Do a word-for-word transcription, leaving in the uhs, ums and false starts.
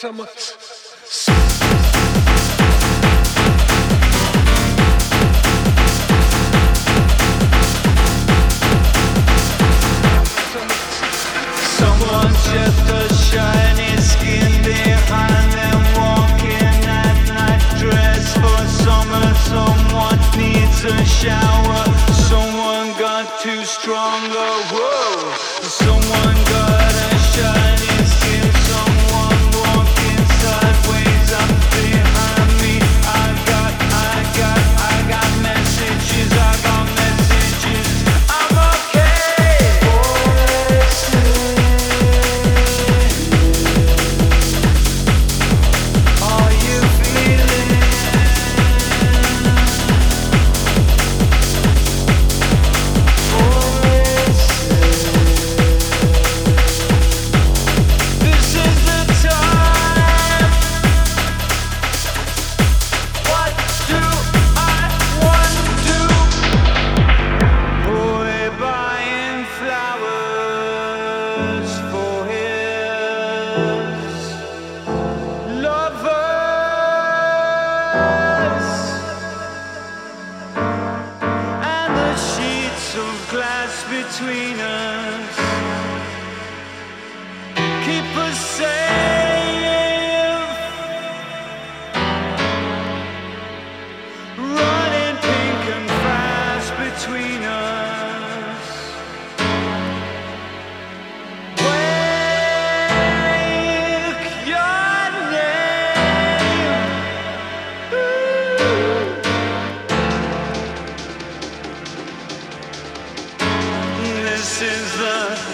summer. Someone just a shiny skin behind them, walking that night dress for summer. Someone needs a shower. Someone got too strong. Oh, whoa. Someone got a shiny skin. Someone walking sideways up behind me. I got, I got, I got messages. I got messages. I'm okay. Are you feeling? This is the time. What do I want to do? Boy, buying flowers for his lovers, and the sheets of glass between us keep us safe, running pink and fast between us. Wake your name. Ooh. This is the